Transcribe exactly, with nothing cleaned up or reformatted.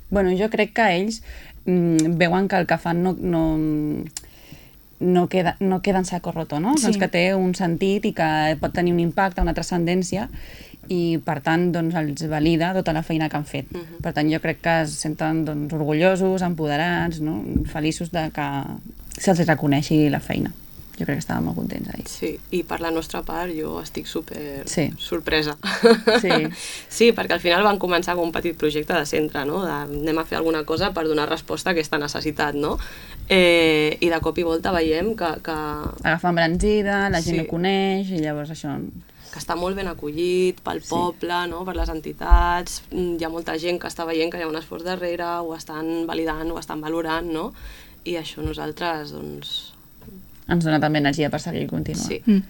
Bueno, jo crec que ells mm, veuen que el que fan no, no, no, queda, no queda en saco roto, no? Sí. Doncs que té un sentit i que pot tenir un impacte, una transcendència, i per tant doncs, els valida tota la feina que han fet. Uh-huh. Per tant, jo crec que es senten doncs, orgullosos, empoderats, no? Feliços de que se'ls reconeixi la feina. Jo crec que estàvem molt contents ahir. Sí, i per la nostra part jo estic super sí. sorpresa. Sí. Sí, perquè al final van començar com un petit projecte de centre, no? De, anem a fer alguna cosa per donar resposta a aquesta necessitat, no? Eh, I de cop i volta veiem que... que... Agafa embranzida, la gent sí. ho coneix, i llavors això... que està molt ben acollit pel sí. poble, no? Per les entitats, hi ha molta gent que està veient que hi ha un esforç darrere, ho estan validant, ho estan valorant, no? I això nosaltres, doncs... ens dona també energia per seguir continuant. Sí. Mm.